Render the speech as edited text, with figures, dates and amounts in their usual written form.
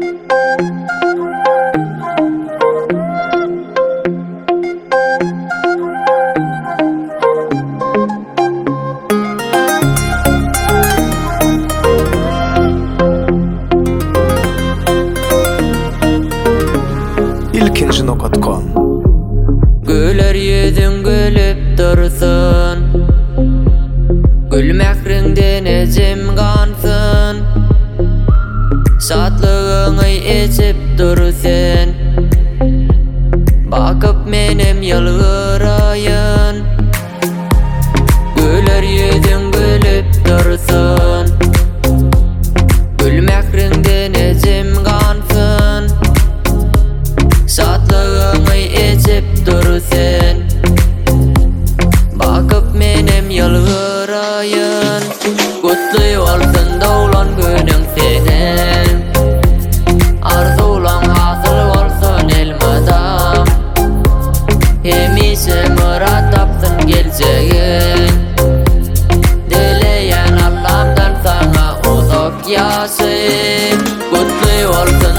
ilkinci.com Güler yüzün gülüp dursun, gülmekrinden ecim gansın. Şadlığını içip dursun, bakıp menem yalvarayın. Güler yüzün gülüp dursun, gülmekrinden ecim gansın. Şadlığını içip dursun, bakıp menem yalvarayın. Kutlu olsun doğulan günün senin, arzulan hasıl olsun elmadam. Hemişe murat tapsın geleceğin, dileyen Allah'tan sana uzak yaşayın. Kutlu olsun